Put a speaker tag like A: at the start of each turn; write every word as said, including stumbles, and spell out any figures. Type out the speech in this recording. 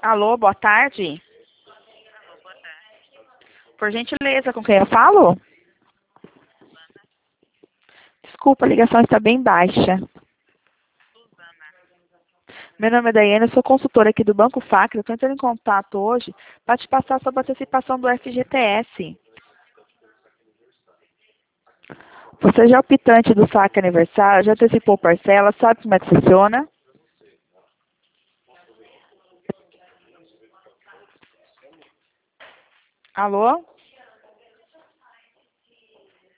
A: Alô, boa tarde. Por gentileza, com quem eu falo? Desculpa, a ligação está bem baixa. Meu nome é Daiane, eu sou consultora aqui do Banco Facre. Eu estou entrando em contato hoje para te passar sobre a antecipação do F G T S. Você já é optante do saque aniversário, já antecipou parcela, sabe como é que funciona? Alô?